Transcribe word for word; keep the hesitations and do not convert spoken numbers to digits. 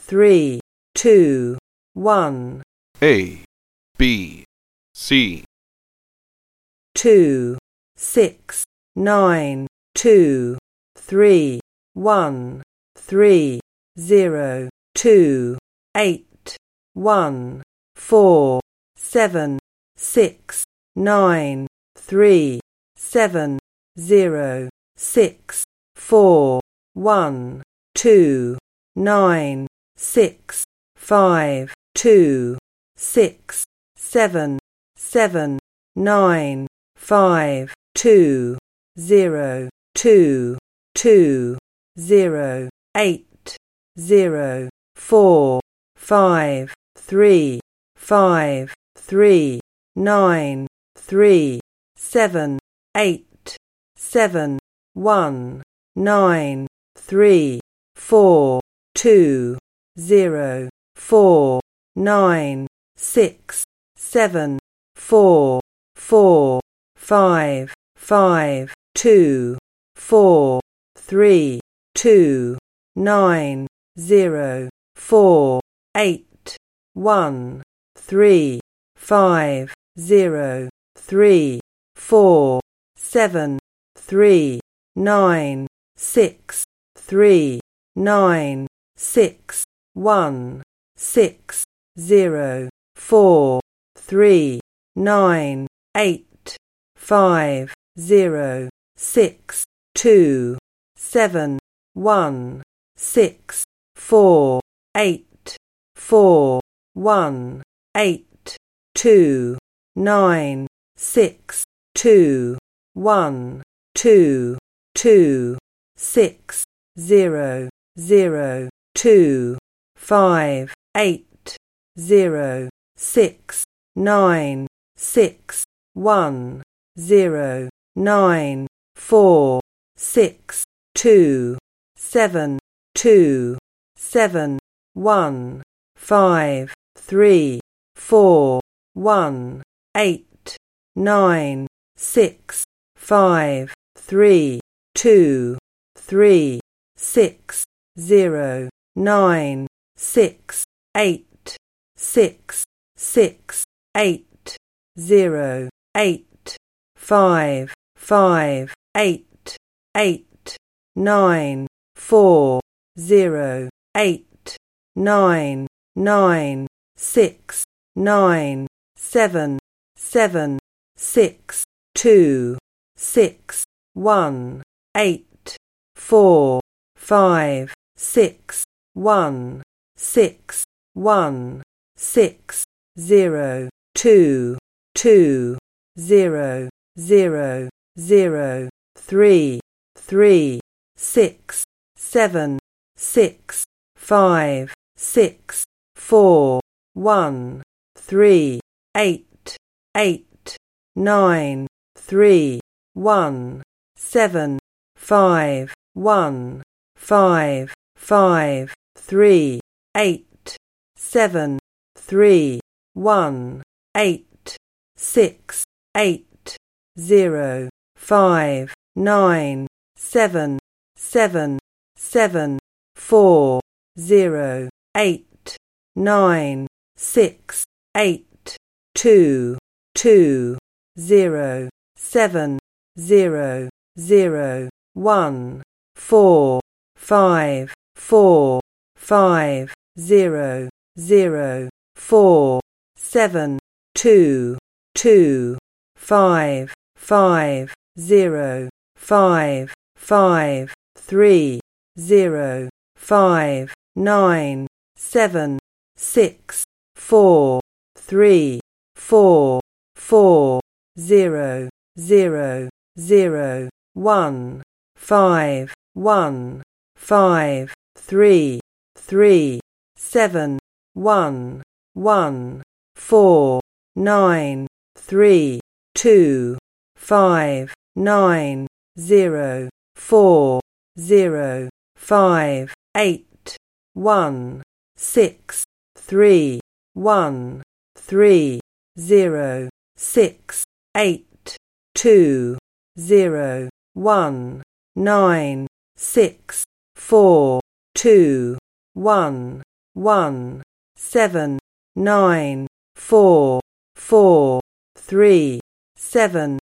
three, two, one. A, B, C. Two, six, nine, two, three, one, three, zero, two, eight, one, four, seven, six, nine, three, seven, zero, six, four, one, two, nine, six, five, two, six, seven, seven, nine, five, two, zero, two, two, zero, eight, zero, four, five, three, five, three, nine, three, seven, eight, seven, one, nine, three, four, two, zero, four, nine, six, seven, four, four, five, five, two, four, three, two, nine, zero, four, eight, one, three, five, zero, three, four, seven, three, nine, six, three, nine, six, one, six, zero, four, three, nine, eight, five, zero, six, two, seven, one, six, four, eight, four, one, eight, two, nine, six, two, one, two, two, six, zero, zero, two, five, eight, zero, six, nine, six, one, zero, nine, four, six, two, seven, two, seven, one, five, three, four, one, eight, nine, six, five, three, two, three, six, zero, nine, six, eight, six, six, eight, zero, eight, five, five, eight, eight, nine, four, zero, eight, nine, nine, six, nine, seven, seven, six, two, six, one, eight, four, five, six, one, six, one, six, zero, two, two, zero, zero, zero, three, three, six, seven, six, five, six, four, one, three, eight, eight, nine, three, one, seven, five, one, five, five, three, eight, seven, three, one, eight, six, eight, zero, five, nine, seven, seven, seven, four, zero, eight, nine, six, eight, two, two, zero, seven, zero, zero, one, four, five, four, five, zero, zero, four, seven, two, two, five, five, zero, five, five, three, zero, five, nine, seven, six, four, three, four, four, zero, zero, zero, one, five, one, five, three, three, seven, one, one, four, nine, three, two, five, nine, zero, four, zero, five, eight, one, six, three, one, three, zero, six, eight, two, zero, one, nine, six, four, two, one, one, seven, nine, four, four, three, seven,